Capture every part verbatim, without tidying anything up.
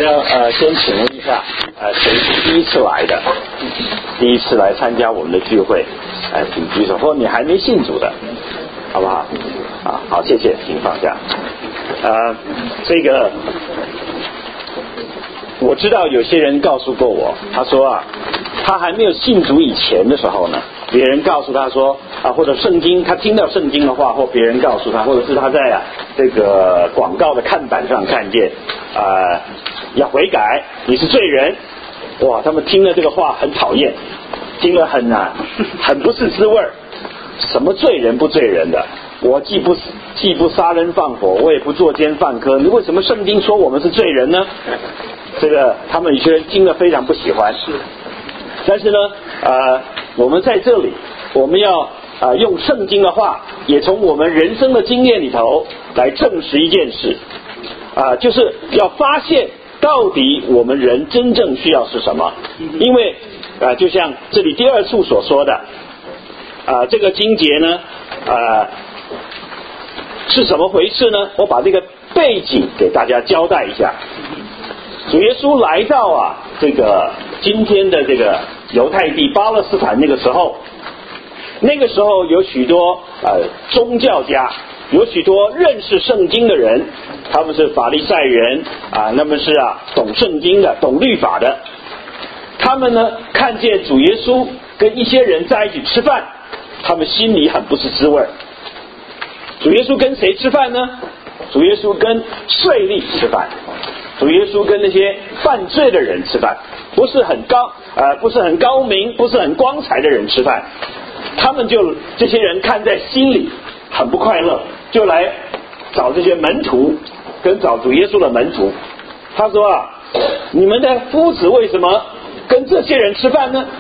呢，呃，先请问一下，呃，谁是第一次来的？第一次来参加我们的聚会，呃，请举手。或你还没信主的，好不好？啊，好，谢谢，请放下。呃，这个我知道有些人告诉过我，他说啊，他还没有信主以前的时候呢，别人告诉他说啊，或者圣经，他听到圣经的话，或别人告诉他，或者是他在啊这个广告的看板上看见啊、呃，要悔改，你是罪人，哇，他们听了这个话很讨厌，听了很啊很不是滋味儿，什么罪人不罪人的？我既不既不杀人放火，我也不作奸犯科，你为什么圣经说我们是罪人呢？这个他们有些人听了非常不喜欢。但是呢，呃，我们在这里，我们要啊、呃、用圣经的话，也从我们人生的经验里头来证实一件事，啊、呃，就是要发现到底我们人真正需要是什么。因为啊、呃，就像这里第二处所说的，啊、呃，这个经节呢，啊、呃。是什么回事呢？我把这个背景给大家交代一下。主耶稣来到啊这个今天的这个犹太地巴勒斯坦那个时候，那个时候有许多呃宗教家，有许多认识圣经的人，他们是法利赛人啊，那么是啊懂圣经的，懂律法的。他们呢看见主耶稣跟一些人在一起吃饭，他们心里很不是滋味。主耶稣跟谁吃饭呢？主耶稣跟税吏吃饭，主耶稣跟那些犯罪的人吃饭，不是很高呃，不是很高明，不是很光彩的人吃饭。他们就这些人看在心里很不快乐，就来找这些门徒，跟找主耶稣的门徒。他说啊，你们的夫子为什么跟这些人吃饭呢？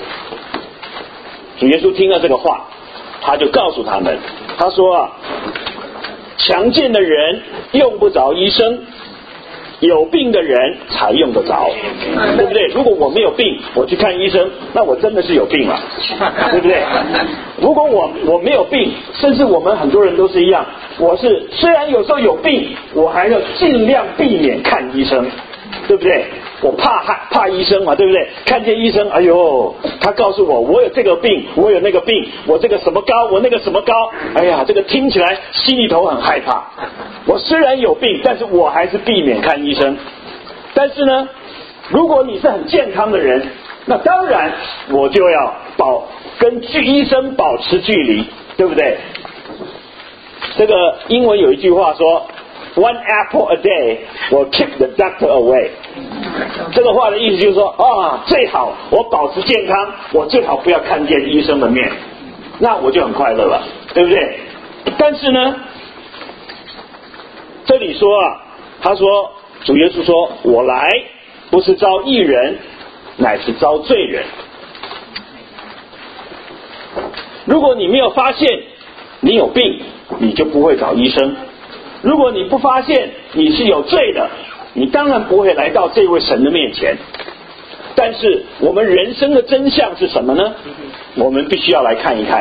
主耶稣听了这个话，他就告诉他们，他说啊，强健的人用不着医生，有病的人才用得着，对不对？如果我没有病，我去看医生，那我真的是有病了，对不对？如果我我没有病，甚至我们很多人都是一样，我是虽然有时候有病，我还要尽量避免看医生，对不对？我怕害怕医生嘛，对不对？看见医生，哎呦，他告诉我我有这个病，我有那个病，我这个什么高，我那个什么高，哎呀，这个听起来心里头很害怕。我虽然有病，但是我还是避免看医生。但是呢，如果你是很健康的人，那当然我就要保跟医生保持距离，对不对？这个英文有一句话说，One apple a day will keep the doctor away。 这个话的意思就是说啊，最好我保持健康，我最好不要看见医生的面，那我就很快乐了，对不对？但是呢，这里说啊，他说主耶稣说，我来不是招义人，乃是招罪人。如果你没有发现你有病，你就不会找医生。如果你不发现你是有罪的，你当然不会来到这位神的面前。但是我们人生的真相是什么呢？我们必须要来看一看。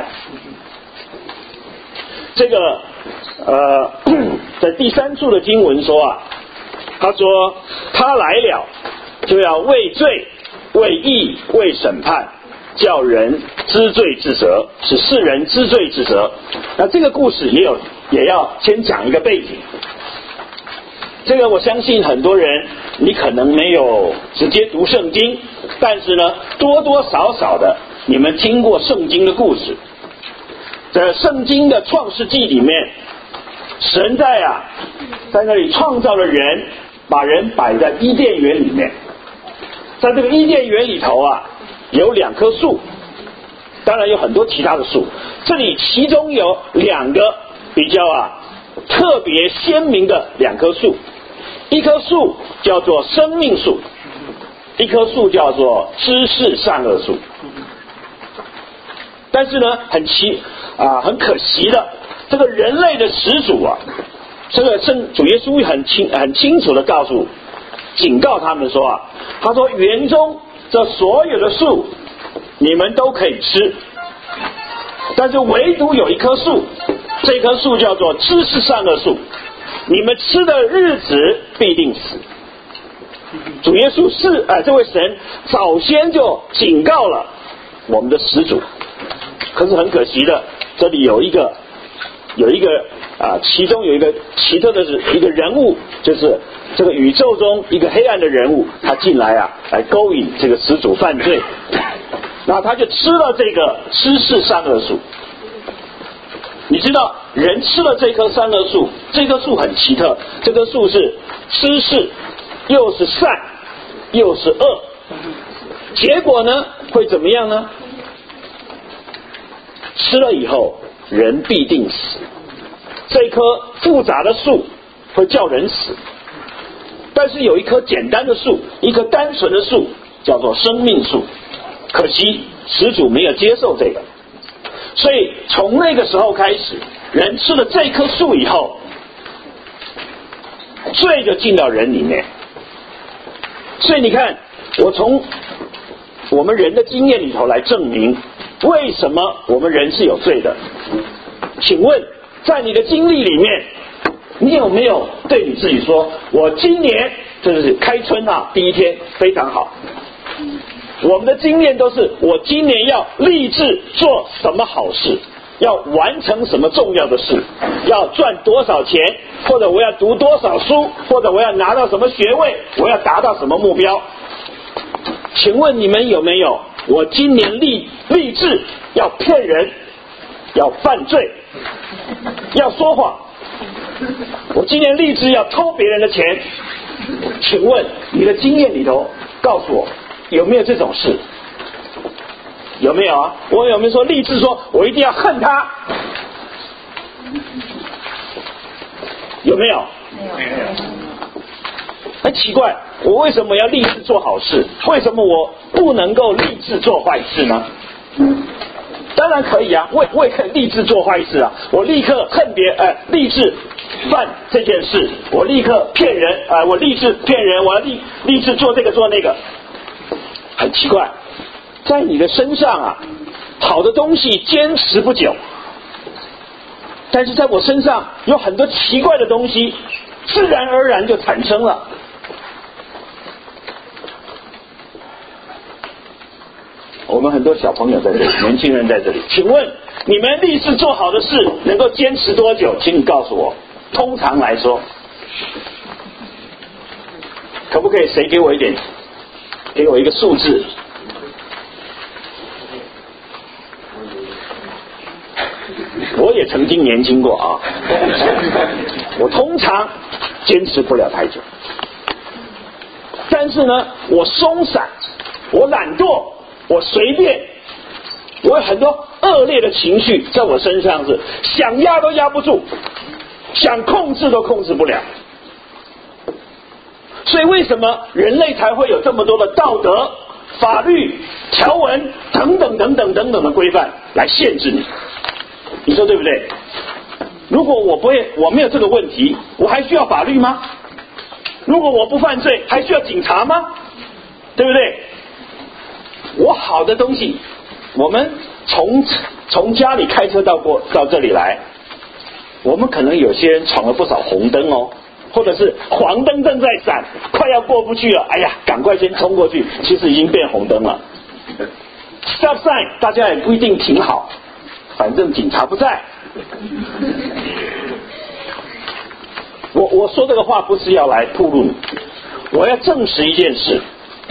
这个呃，在第三处的经文说啊，他说他来了就要为罪、为义、为审判，叫人知罪知责，使世人知罪知责。那这个故事也有也要先讲一个背景。这个我相信很多人你可能没有直接读圣经，但是呢多多少少的你们听过圣经的故事。在圣经的创世纪里面，神在啊在那里创造了人，把人摆在伊甸园里面。在这个伊甸园里头啊，有两棵树，当然有很多其他的树，这里其中有两个比较啊特别鲜明的两棵树，一棵树叫做生命树，一棵树叫做知识善恶树。但是呢很奇啊很可惜的，这个人类的始祖啊，这个圣主耶稣很清很清楚的告诉警告他们说啊，他说园中这所有的树你们都可以吃，但是唯独有一棵树，这棵树叫做知识善恶树，你们吃的日子必定死。 主耶稣是啊、呃，这位神早先就警告了我们的始祖，可是很可惜的，这里有一个有一个啊，其中有一个奇特的是一个人物，就是这个宇宙中一个黑暗的人物，他进来啊，来勾引这个始祖犯罪，然后他就吃了这个知识善恶树。你知道人吃了这棵善恶树，这棵树很奇特，这棵树是知识又是善又是恶，结果呢会怎么样呢？吃了以后人必定死。这棵复杂的树会叫人死，但是有一棵简单的树，一棵单纯的树叫做生命树，可惜始祖没有接受这个，所以从那个时候开始，人吃了这棵树以后，罪就进到人里面。所以你看，我从我们人的经验里头来证明为什么我们人是有罪的。请问在你的经历里面，你有没有对你自己说，我今年就是开春啊第一天非常好，我们的经验都是我今年要立志做什么好事，要完成什么重要的事，要赚多少钱，或者我要读多少书，或者我要拿到什么学位，我要达到什么目标。请问你们有没有，我今年立立志要骗人，要犯罪，要说谎，我今年立志要偷别人的钱。请问你的经验里头告诉我有没有这种事？有没有啊？我有没有说立志说我一定要恨他？有没有？没有。很奇怪，我为什么要立志做好事？为什么我不能够立志做坏事呢？当然可以啊，我我也可以立志做坏事啊！我立刻恨别人，呃，立志犯这件事，我立刻骗人，呃，我立志骗人，我要立立志做这个做那个。很奇怪，在你的身上啊，好的东西坚持不久，但是在我身上有很多奇怪的东西，自然而然就产生了。我们很多小朋友在这里，年轻人在这里，请问你们立志做好的事能够坚持多久？请你告诉我。通常来说，可不可以谁给我一点，给我一个数字？我也曾经年轻过啊，我通常坚持不了太久，但是呢，我松散，我懒惰，我随便，我有很多恶劣的情绪在我身上，是想压都压不住，想控制都控制不了。所以为什么人类才会有这么多的道德、法律、条文等等等等等等的规范来限制你？你说对不对？如果我不会，我没有这个问题，我还需要法律吗？如果我不犯罪，还需要警察吗？对不对？我好的东西，我们从从家里开车到过到这里来，我们可能有些人闯了不少红灯哦，或者是黄灯正在闪，快要过不去了，哎呀，赶快先冲过去，其实已经变红灯了。Stop sign 大家也不一定停好，反正警察不在。我我说这个话不是要来暴露你，我要证实一件事。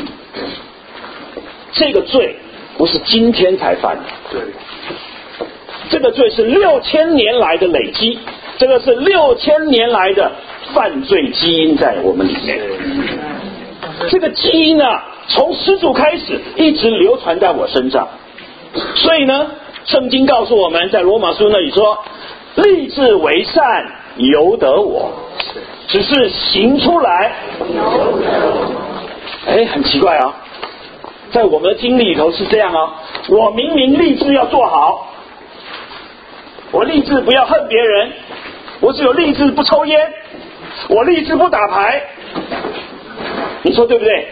这个罪不是今天才犯的，对，这个罪是六千年来的累积，这个是六千年来的犯罪基因在我们里面。这个基因啊，从始祖开始一直流传在我身上。所以呢，圣经告诉我们，在罗马书那里说，立志为善由得我，只是行出来由得我。哎，很奇怪啊，在我们的经历里头是这样啊，我明明立志要做好，我立志不要恨别人，我只有立志不抽烟，我立志不打牌，你说对不对？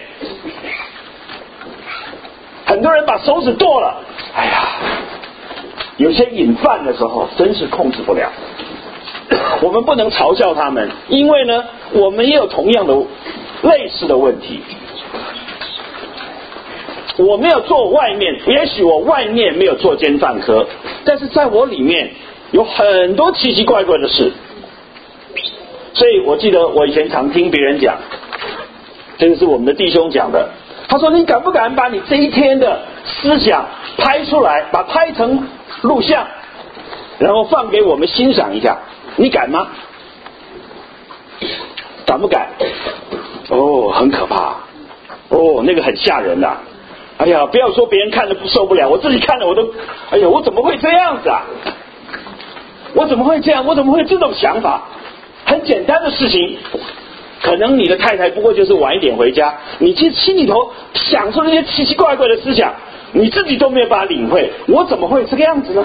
很多人把手指剁了，哎呀，有些瘾犯的时候真是控制不了。我们不能嘲笑他们，因为呢，我们也有同样的类似的问题。我没有做外面，也许我外面没有作奸犯科，但是在我里面有很多奇奇怪怪的事。所以我记得我以前常听别人讲，这个是我们的弟兄讲的，他说你敢不敢把你这一天的思想拍出来，把拍成录像，然后放给我们欣赏一下，你敢吗？敢不敢？哦，很可怕，哦，那个很吓人啊。哎呀，不要说别人看了不受不了，我自己看了我都，哎呀，我怎么会这样子啊？我怎么会这样？我怎么会这种想法？很简单的事情，可能你的太太不过就是晚一点回家，你其实心里头想出那些奇奇怪怪的思想，你自己都没有办法领会，我怎么会这个样子呢？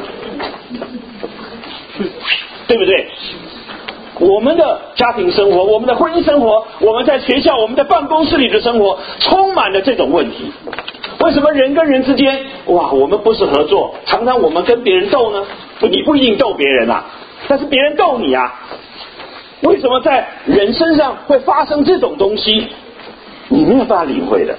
对不对？我们的家庭生活，我们的婚姻生活，我们在学校，我们在办公室里的生活，充满了这种问题。为什么人跟人之间，哇，我们不是合作，常常我们跟别人斗呢？你不一定斗别人啊，但是别人斗你啊。为什么在人身上会发生这种东西？你没有办法领会的。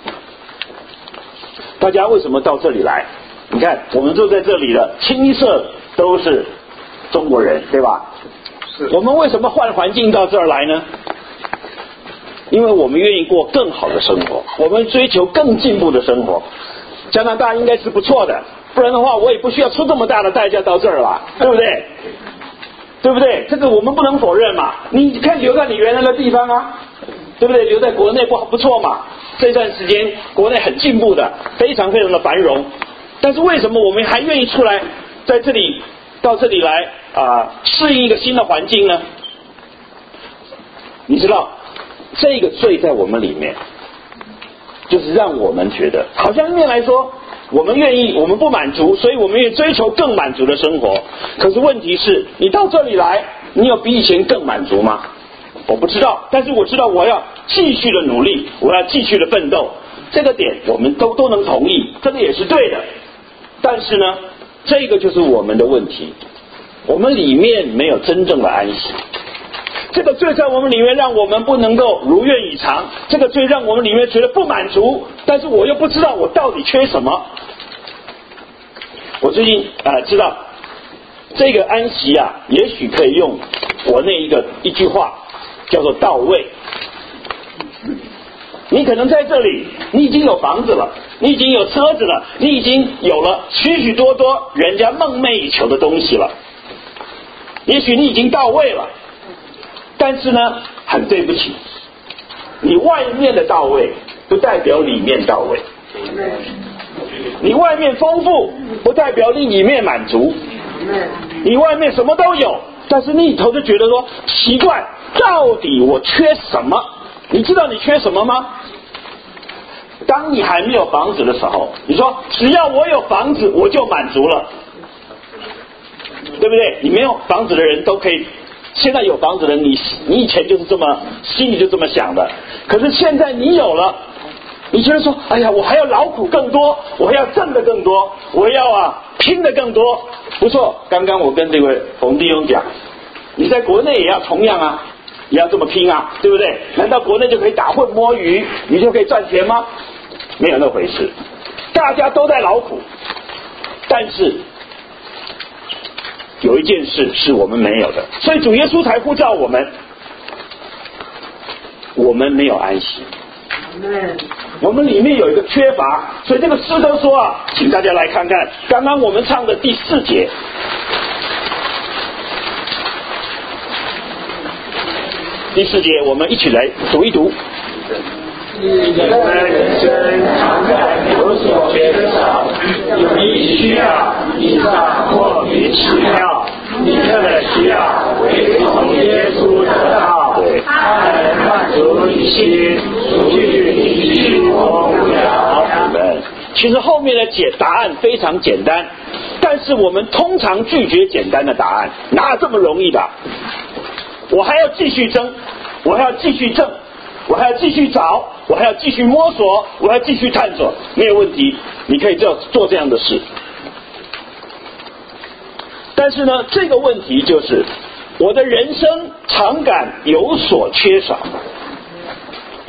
大家为什么到这里来？你看，我们坐在这里的清一色都是中国人，对吧？是。我们为什么换环境到这儿来呢？因为我们愿意过更好的生活，我们追求更进步的生活。加拿大应该是不错的，不然的话我也不需要出这么大的代价到这儿了，对不对？对不对？这个我们不能否认嘛。你可以留在你原来的地方啊，对不对？留在国内不不错嘛。这段时间国内很进步的，非常非常的繁荣。但是为什么我们还愿意出来，在这里到这里来啊、呃，适应一个新的环境呢？你知道，这个罪在我们里面，就是让我们觉得，好像一面来说，我们愿意，我们不满足，所以我们愿意追求更满足的生活。可是问题是，你到这里来，你有比以前更满足吗？我不知道，但是我知道我要继续的努力，我要继续的奋斗。这个点我们都都能同意，这个也是对的。但是呢，这个就是我们的问题，我们里面没有真正的安息。这个罪在我们里面让我们不能够如愿以偿，这个罪让我们里面觉得不满足，但是我又不知道我到底缺什么。我最近啊、呃、知道这个安息啊，也许可以用国内一个一句话叫做到位。你可能在这里，你已经有房子了，你已经有车子了，你已经有了许许多多人家梦寐以求的东西了，也许你已经到位了，但是呢，很对不起，你外面的到位不代表里面到位，你外面丰富不代表你里面满足，你外面什么都有，但是你里头就觉得说奇怪，到底我缺什么？你知道你缺什么吗？当你还没有房子的时候，你说只要我有房子我就满足了，对不对？你没有房子的人都可以，现在有房子的人，你你以前就是这么心里就这么想的，可是现在你有了，你觉得说，哎呀，我还要劳苦更多，我还要挣得更多，我要啊拼得更多。不错，刚刚我跟这位冯弟兄讲，你在国内也要同样啊，也要这么拼啊，对不对？难道国内就可以打混摸鱼，你就可以赚钱吗？没有那回事，大家都在劳苦，但是有一件事是我们没有的，所以主耶稣才呼召我们，我们没有安息，我们里面有一个缺乏。所以这个诗歌说啊，请大家来看看刚刚我们唱的第四节，第四节我们一起来读一读。 你的人生常在有所缺少，有一需要，以上莫名其妙，你的需要唯从耶稣得到，他能满足你心，除去你虚空无聊。 其实后面的解答案非常简单，但是我们通常拒绝简单的答案，哪有这么容易的？我还要继续争，我还要继续挣，我还要继续找，我还要继续摸索，我还要继续探索，没有问题，你可以做做这样的事。但是呢，这个问题就是我的人生常感有所缺少，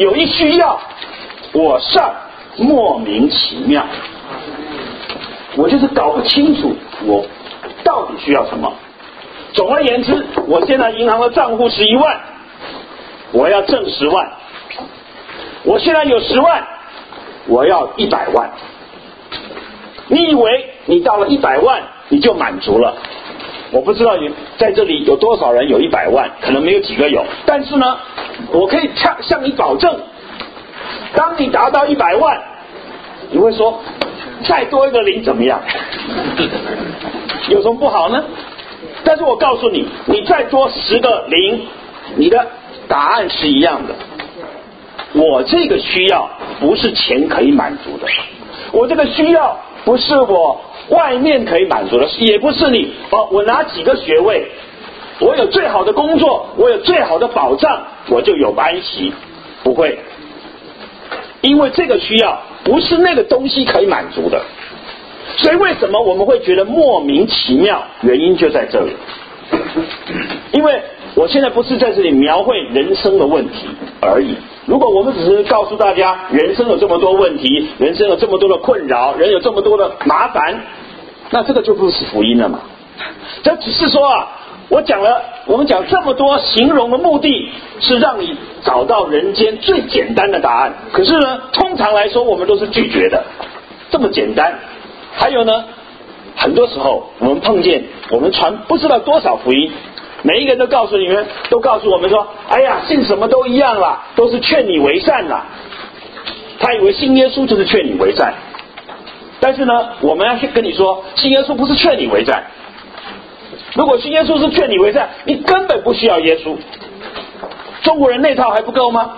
有一需要，我上莫名其妙，我就是搞不清楚我到底需要什么。总而言之，我现在银行的账户是一万，我要挣十万。我现在有十万，我要一百万。你以为你到了一百万你就满足了？我不知道有在这里有多少人有一百万，可能没有几个有。但是呢，我可以向你保证，当你达到一百万，你会说再多一个零怎么样？有什么不好呢？但是我告诉你，你再多十个零，你的答案是一样的。我这个需要不是钱可以满足的，我这个需要不是我外面可以满足的，也不是你哦，我拿几个学位，我有最好的工作，我有最好的保障，我就有安息。不会，因为这个需要不是那个东西可以满足的。所以为什么我们会觉得莫名其妙？原因就在这里。因为我现在不是在这里描绘人生的问题而已。如果我们只是告诉大家人生有这么多问题，人生有这么多的困扰，人有这么多的麻烦，那这个就不是福音了嘛。这只是说啊，我讲了，我们讲这么多形容的目的是让你找到人间最简单的答案。可是呢，通常来说我们都是拒绝的，这么简单。还有呢，很多时候我们碰见我们传不知道多少福音，每一个人都告诉你们，都告诉我们说，哎呀，信什么都一样啦，都是劝你为善啦。他以为信耶稣就是劝你为善，但是呢，我们要去跟你说，信耶稣不是劝你为善。如果信耶稣是劝你为善，你根本不需要耶稣。中国人那套还不够吗？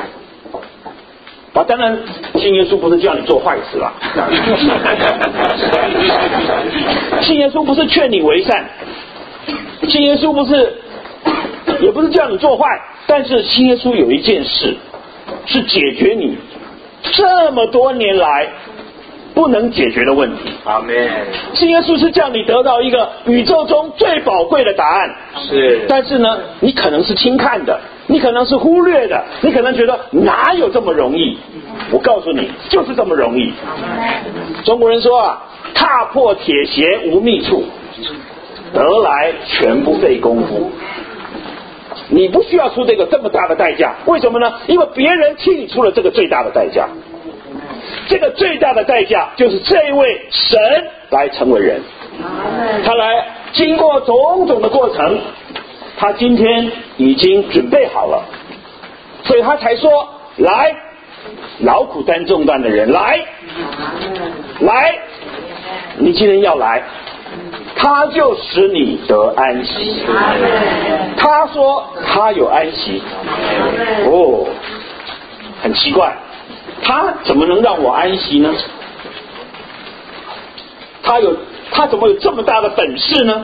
啊，当然，信耶稣不是叫你做坏事啦。信耶稣不是劝你为善，信耶稣不是，也不是叫你做坏，但是信耶稣有一件事，是解决你这么多年来不能解决的问题。 阿们。 信耶稣是叫你得到一个宇宙中最宝贵的答案。 是。 但是呢，你可能是轻看的，你可能是忽略的，你可能觉得哪有这么容易？我告诉你，就是这么容易。中国人说啊，踏破铁鞋无觅处，得来全不费功夫。你不需要出这个这么大的代价，为什么呢？因为别人替你出了这个最大的代价。这个最大的代价就是这一位神来成为人，他来经过种种的过程，他今天已经准备好了，所以他才说，来，劳苦担重担的人，来，来，你今天要来，他就使你得安息。他说他有安息，哦，很奇怪，他怎么能让我安息呢？他有他怎么有这么大的本事呢？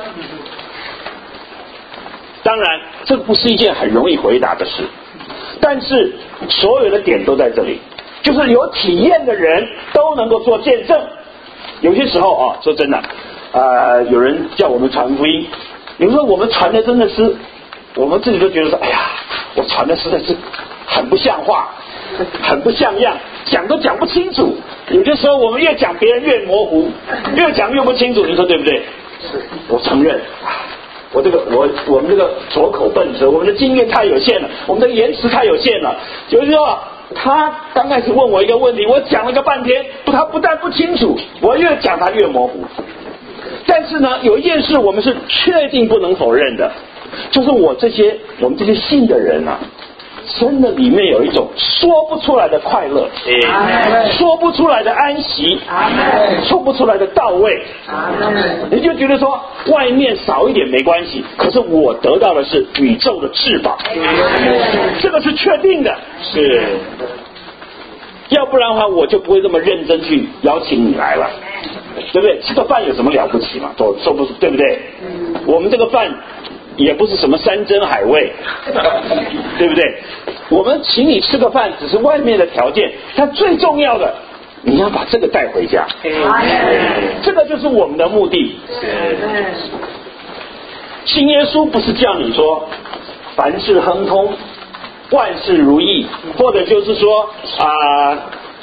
当然，这不是一件很容易回答的事，但是所有的点都在这里，就是有体验的人都能够做见证。有些时候啊，说真的，呃，有人叫我们传福音，有时候我们传的真的是，我们自己都觉得说，哎呀，我传的实在是很不像话，很不像样，讲都讲不清楚。有些时候我们越讲别人越模糊，越讲越不清楚，你说对不对？我承认，我这个我我们这个拙口笨舌，我们的经验太有限了，我们的言辞太有限了。有时候他刚开始问我一个问题，我讲了个半天，他不但不清楚，我越讲他越模糊。但是呢，有一件事我们是确定不能否认的，就是我这些我们这些信的人啊，真的里面有一种说不出来的快乐，说不出来的安息，说不出来的到位。你就觉得说外面少一点没关系，可是我得到的是宇宙的至宝，这个是确定的。是，要不然的话我就不会这么认真去邀请你来了，对不对？吃个饭有什么了不起嘛？说说不是，对不对？我们这个饭也不是什么山珍海味，对不对？我们请你吃个饭只是外面的条件，但最重要的你要把这个带回家，这个就是我们的目的。信耶稣不是叫你说凡事亨通， 万事如意，或者就是说啊、呃，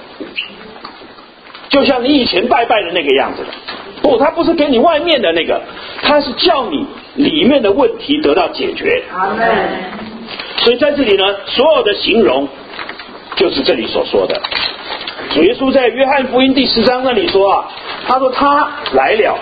就像你以前拜拜的那个样子的。不，他不是给你外面的那个，他是叫你里面的问题得到解决。 阿们。 所以在这里呢，所有的形容就是这里所说的。主耶稣在约翰福音第十章那里说啊，他说他来了，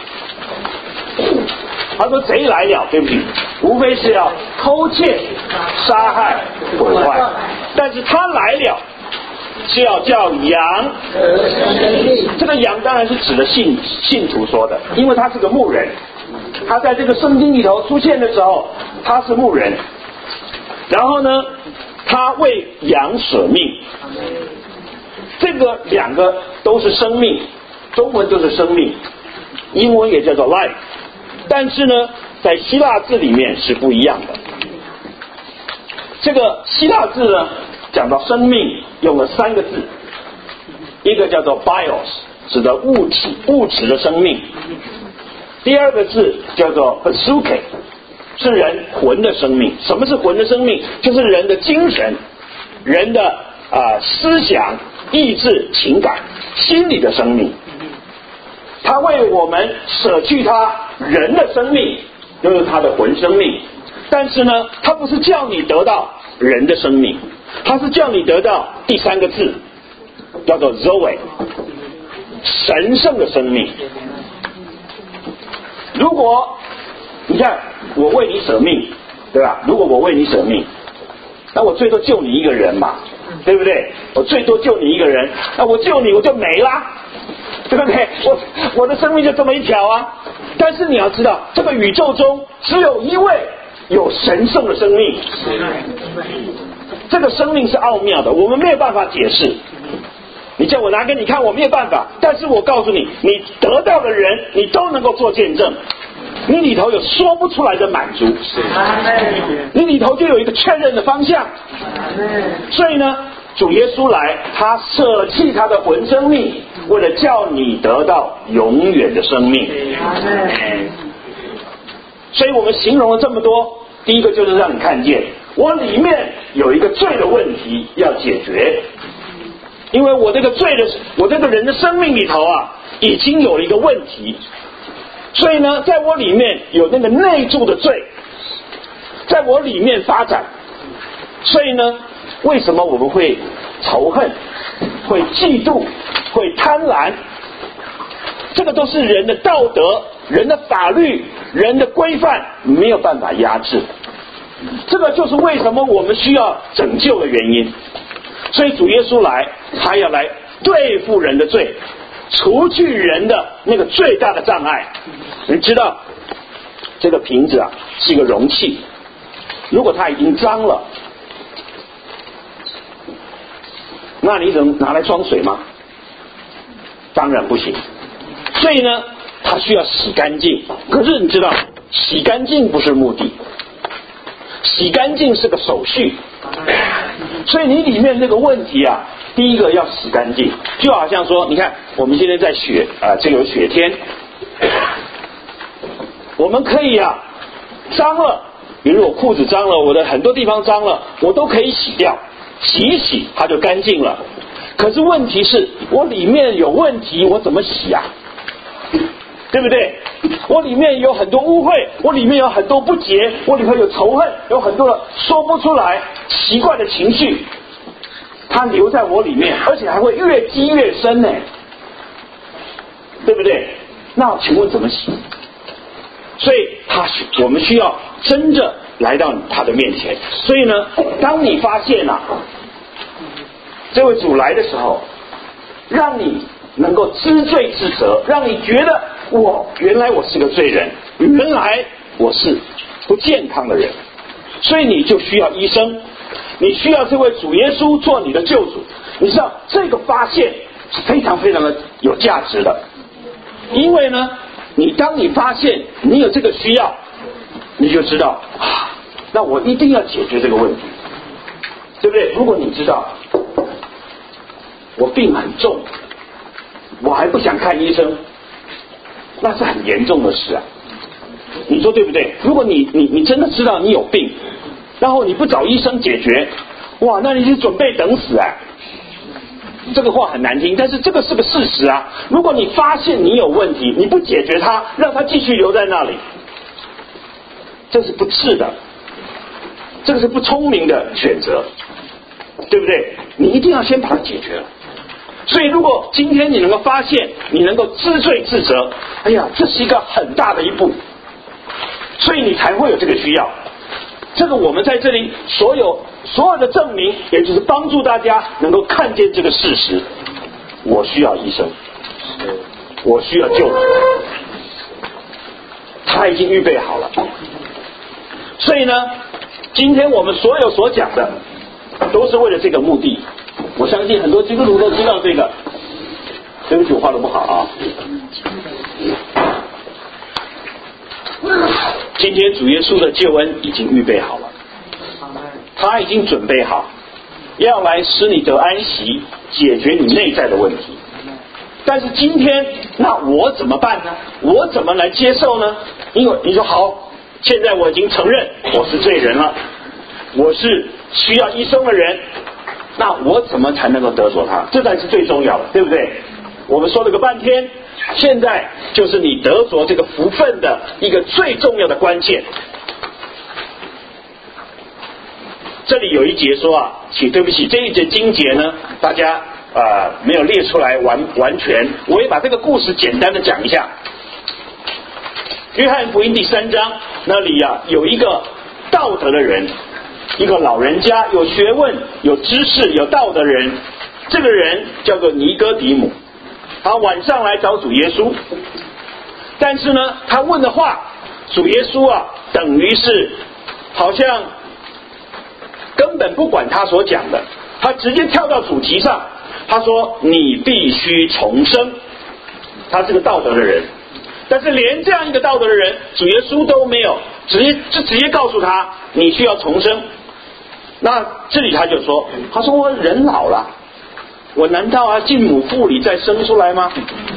他说贼来了，对不起，无非是要偷窃、杀害、毁坏，但是他来了是要叫羊。这个羊当然是指的信信徒说的，因为他是个牧人，他在这个圣经里头出现的时候，他是牧人，然后呢，他为羊舍命。这个两个都是生命，中文就是生命，英文也叫做 life， 但是呢，在希腊字里面是不一样的。这个希腊字呢，讲到生命用了三个字，一个叫做 bios， 指的物体物质的生命；第二个字叫做 psuche， 是人魂的生命。什么是魂的生命？就是人的精神，人的啊、呃、思想、意志、情感、心理的生命。他为我们舍去他人的生命，就是他的魂生命。但是呢，他不是叫你得到人的生命，他是叫你得到第三个字，叫做 Zoe， 神圣的生命。如果你看我为你舍命，对吧？如果我为你舍命，那我最多救你一个人嘛，对不对？我最多救你一个人，那我救你我就没啦，对不对？我我的生命就这么一条啊。但是你要知道，这个宇宙中只有一位有神圣的生命，这个生命是奥妙的，我们没有办法解释。你叫我拿给你看，我没有办法。但是我告诉你，你得到的人，你都能够做见证。你里头有说不出来的满足，你里头就有一个确认的方向。所以呢，主耶稣来，他舍弃他的魂生命，为了叫你得到永远的生命。所以我们形容了这么多，第一个就是让你看见我里面有一个罪的问题要解决，因为我这个罪的我这个人的生命里头啊，已经有一个问题。所以呢，在我里面有那个内住的罪，在我里面发展。所以呢，为什么我们会仇恨、会嫉妒、会贪婪？这个都是人的道德、人的法律、人的规范没有办法压制。这个就是为什么我们需要拯救的原因。所以主耶稣来，他要来对付人的罪，除去人的那个最大的障碍。你知道这个瓶子啊是一个容器，如果它已经脏了，那你能拿来装水吗？当然不行。所以呢，它需要洗干净。可是你知道，洗干净不是目的，洗干净是个手续。所以你里面这个问题啊，第一个要洗干净。就好像说，你看我们现在在雪啊、呃，这个有雪天，我们可以啊脏了，比如我裤子脏了，我的很多地方脏了，我都可以洗掉，洗一洗它就干净了。可是问题是我里面有问题，我怎么洗啊？对不对？我里面有很多污秽，我里面有很多不洁，我里面有仇恨，有很多说不出来奇怪的情绪，它留在我里面，而且还会越积越深呢，对不对？那请问怎么洗？所以他我们需要真正来到他的面前。所以呢，当你发现啊，这位主来的时候，让你能够知罪知责，让你觉得我原来我是个罪人，原来我是不健康的人，所以你就需要医生，你需要这位主耶稣做你的救主。你知道这个发现是非常非常的有价值的，因为呢，你当你发现你有这个需要，你就知道啊，那我一定要解决这个问题，对不对？如果你知道我病很重，我还不想看医生，那是很严重的事啊，你说对不对？如果你你你真的知道你有病， 然后你不找医生解决，哇，那你是准备等死啊！这个话很难听，但是这个是个事实啊。如果你发现你有问题，你不解决它，让它继续留在那里，这是不智的，这个是不聪明的选择，对不对？你一定要先把它解决了。所以如果今天你能够发现，你能够知罪自责，哎呀，这是一个很大的一步，所以你才会有这个需要。这个我们在这里所有所有的证明，也就是帮助大家能够看见这个事实：我需要医生，我需要救主，他已经预备好了。所以呢，今天我们所有所讲的，都是为了这个目的。我相信很多基督徒都知道这个。对不起，我画得不好啊。今天主耶稣的救恩已经预备好了，他已经准备好要来使你得安息，解决你内在的问题。但是今天那我怎么办呢？我怎么来接受呢？因为你说好，现在我已经承认我是罪人了，我是需要医生的人，那我怎么才能够得着他？这才是最重要的，对不对？我们说了个半天，现在就是你得着这个福分的一个最重要的关键。这里有一节说啊，请对不起，这一节经节呢，大家呃没有列出来完完全，我也把这个故事简单的讲一下。约翰福音第三章那里啊，有一个道德的人，一个老人家，有学问、有知识、有道德的人，这个人叫做尼哥底母。他晚上来找主耶稣，但是呢，他问的话，主耶稣啊，等于是好像根本不管他所讲的，他直接跳到主题上。他说：“你必须重生。”他是个道德的人，但是连这样一个道德的人，主耶稣都没有直接就直接告诉他你需要重生。那这里他就说：“他说我人老了。”我难道要进母腹里再生出来吗？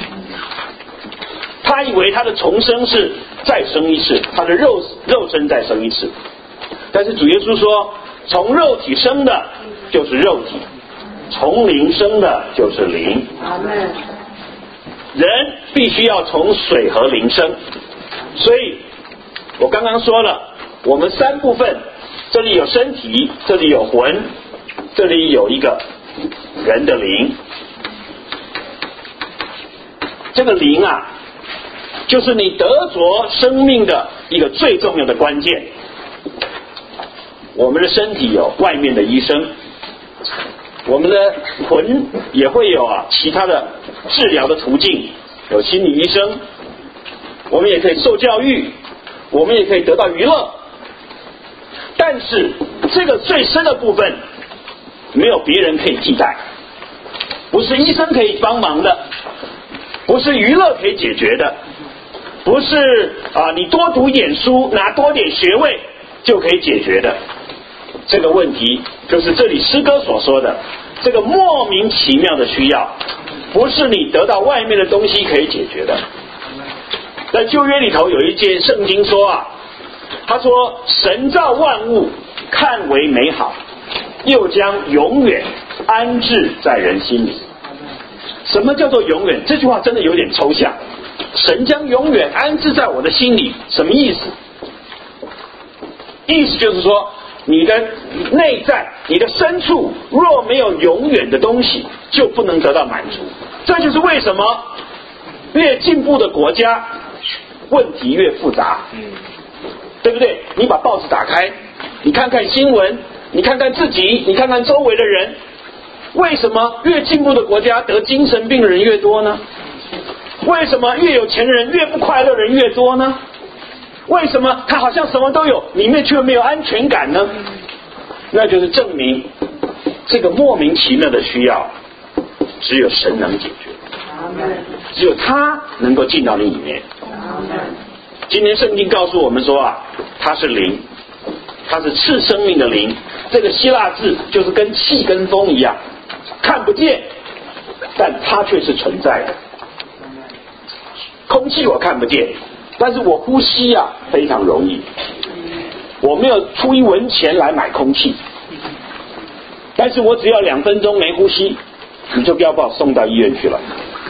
他以为他的重生是再生一次，他的肉肉身再生一次。但是主耶稣说，从肉体生的就是肉体，从灵生的就是灵。人必须要从水和灵生。所以我刚刚说了，我们三部分，这里有身体，这里有魂，这里有一个人的灵。这个灵啊，就是你得着生命的一个最重要的关键。我们的身体有外面的医生，我们的魂也会有啊其他的治疗的途径，有心理医生，我们也可以受教育，我们也可以得到娱乐。但是这个最深的部分没有别人可以替代，不是医生可以帮忙的，不是娱乐可以解决的，不是啊你多读点书拿多点学位就可以解决的。这个问题就是这里诗歌所说的这个莫名其妙的需要，不是你得到外面的东西可以解决的。在旧约里头有一节圣经说啊，他说神造万物看为美好，又将永远安置在人心里。什么叫做永远？这句话真的有点抽象。神将永远安置在我的心里，什么意思？意思就是说，你的内在，你的深处若没有永远的东西，就不能得到满足。这就是为什么越进步的国家问题越复杂，对不对？你把报纸打开，你看看新闻，你看看自己，你看看周围的人，为什么越进步的国家得精神病的人越多呢？为什么越有钱的人越不快乐的人越多呢？为什么他好像什么都有，里面却没有安全感呢？那就是证明这个莫名其妙的需要只有神能解决，只有他能够进到你里面。今天圣经告诉我们说啊，他是灵，他是赐生命的灵。这个希腊字就是跟气跟风一样，看不见，但它却是存在的。空气我看不见，但是我呼吸啊非常容易。 我没有出一文钱来买空气，但是我只要两分钟没呼吸，你就不要把我送到医院去了。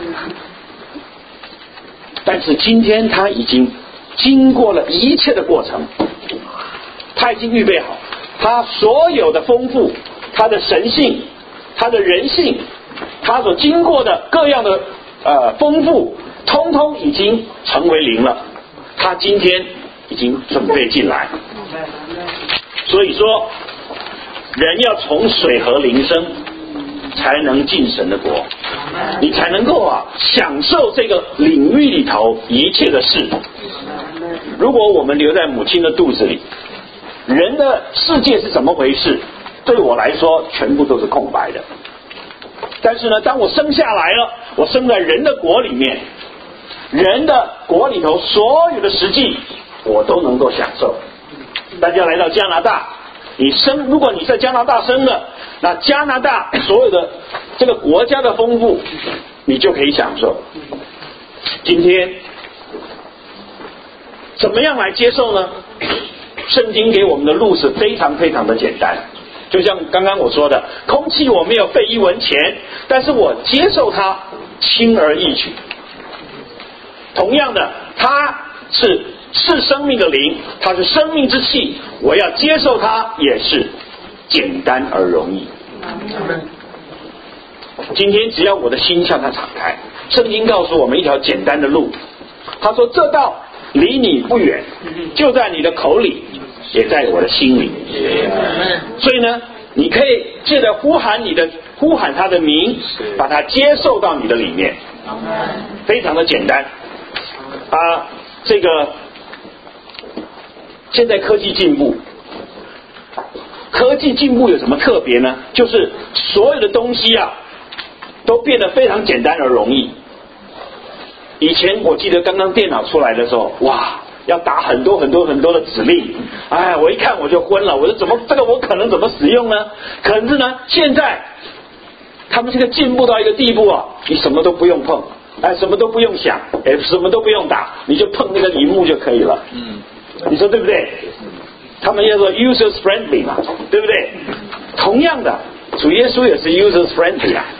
但是今天他已经经过了一切的过程，他已经预备好，他所有的丰富，他的神性，他的人性，他所经过的各样的呃丰富，通通已经成为零了。他今天已经准备进来，所以说人要从水和灵生，才能进神的国，你才能够啊享受这个领域里头一切的事。如果我们留在母亲的肚子里，人的世界是怎么回事，对我来说全部都是空白的。但是呢，当我生下来了，我生在人的国里面，人的国里头所有的实际我都能够享受。大家来到加拿大，你生，如果你在加拿大生的，那加拿大所有的这个国家的丰富你就可以享受。今天怎么样来接受呢？圣经给我们的路是非常非常的简单，就像刚刚我说的，空气我没有费一文钱，但是我接受它，轻而易举。同样的，它是是生命的灵，它是生命之气，我要接受它也是简单而容易。今天只要我的心向它敞开，圣经告诉我们一条简单的路，他说这道离你不远，就在你的口里，也在我的心里。所以呢，你可以借着呼喊你的呼喊他的名，把它接受到你的里面，非常的简单啊。这个现在科技进步，科技进步有什么特别呢？就是所有的东西啊都变得非常简单而容易。以前我记得刚刚电脑出来的时候，哇，要打很多很多很多的指令，哎，我一看我就昏了，我说怎么这个我可能怎么使用呢？可是呢，现在他们这个进步到一个地步啊，你什么都不用碰，哎，什么都不用想，哎，什么都不用打，你就碰那个荧幕就可以了。嗯，你说对不对？他们叫做 users friendly 嘛，对不对？同样的，主耶稣也是 users friendly 啊。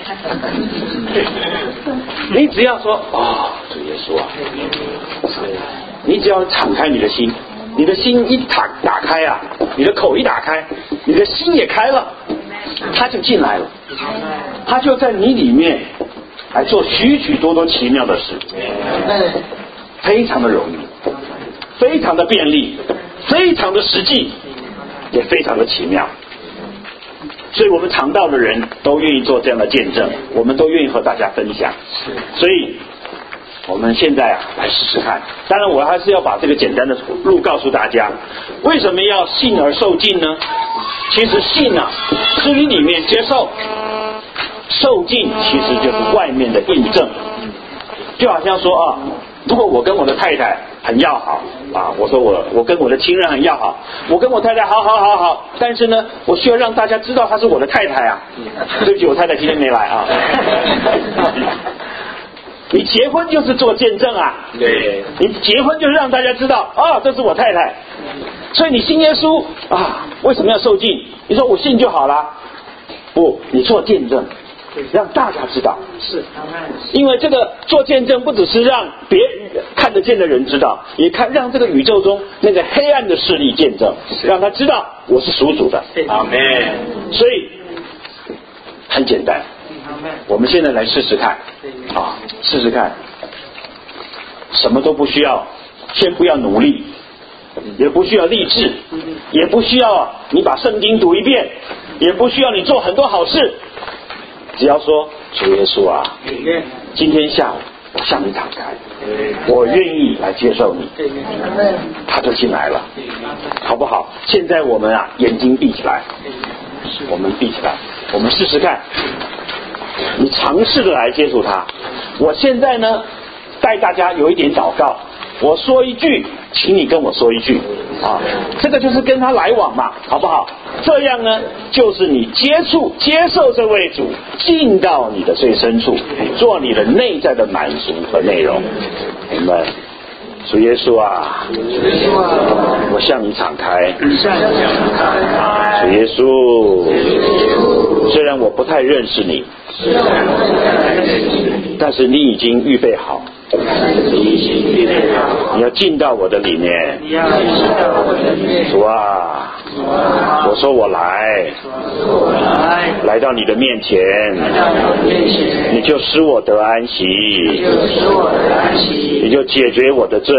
你只要说哦，主耶稣啊，你只要敞开你的心，你的心一打打开啊，你的口一打开，你的心也开了，他就进来了，他就在你里面来做许许多多奇妙的事，非常的容易，非常的便利，非常的实际，也非常的奇妙。所以我们常道的人都愿意做这样的见证，我们都愿意和大家分享。所以我们现在啊来试试看。当然我还是要把这个简单的路告诉大家。为什么要信而受尽呢？其实信啊是你里面接受，受尽其实就是外面的印证。就好像说啊，如果我跟我的太太很要好啊，我说我我跟我的亲人很要好，我跟我太太好好好好，但是呢，我需要让大家知道她是我的太太啊。对不起，我太太今天没来啊。你结婚就是做见证啊，对，你结婚就是让大家知道啊，这是我太太。所以你信耶稣啊，为什么要受尽？你说我信就好了，不，你做见证。让大家知道，是，因为这个做见证不只是让别人看得见的人知道，也看让这个宇宙中那个黑暗的势力见证，让他知道我是属主的。阿们。所以很简单，我们现在来试试看啊，试试看，什么都不需要，先不要努力，也不需要励志，也不需要你把圣经读一遍，也不需要你做很多好事。只要说主耶稣啊，今天下午我向你敞开，我愿意来接受你，他就进来了，好不好？现在我们啊眼睛闭起来，我们闭起来，我们试试看，你尝试的来接触他。我现在呢带大家有一点祷告，我说一句，请你跟我说一句啊，这个就是跟他来往嘛，好不好？这样呢，就是你接触、接受这位主，进到你的最深处，做你的内在的满足和内容。我们主耶稣啊，我向你敞开。主耶稣，虽然我不太认识你，但是你已经预备好，你要进到我的里面。主啊，我说我来，来到你的面前，你就使我得安息，你就解决我的罪。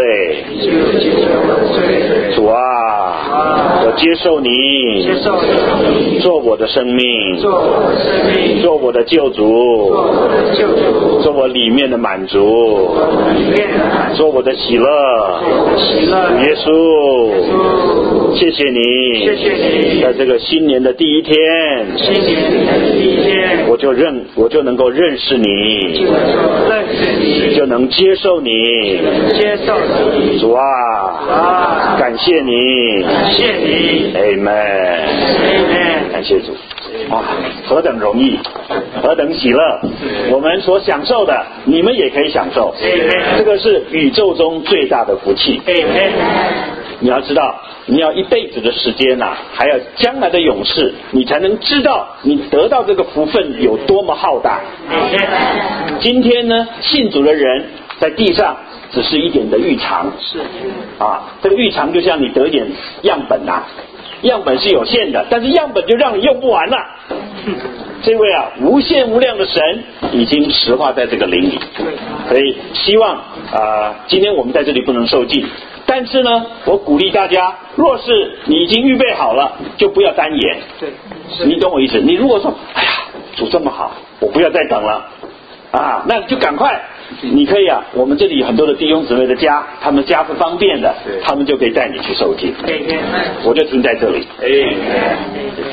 主啊，我接受你做我的生命，做我的救主，做我里面的满足，做我的喜乐。主耶稣，谢谢你，在这个新年的第一天，我就认我就能够认识你，就能接受你。主啊，感谢你，Amen， 感谢主。哇，何等容易，何等喜乐！我们所享受的，你们也可以享受。这个是宇宙中最大的福气。你要知道，你要一辈子的时间呐、啊，还有将来的永世，你才能知道你得到这个福分有多么浩大。今天呢，信主的人在地上只是一点的预尝，是啊，这个预尝就像你得一点样本呐、啊，样本是有限的，但是样本就让你用不完了。这位啊，无限无量的神已经实化在这个灵里，所以希望啊、呃，今天我们在这里不能受尽，但是呢，我鼓励大家，若是你已经预备好了，就不要单言。对，你懂我意思？你如果说，哎呀，主这么好，我不要再等了啊，那就赶快。你可以啊，我们这里有很多的弟兄姊妹的家，他们家是方便的，他们就可以带你去受尽。我就停在这里。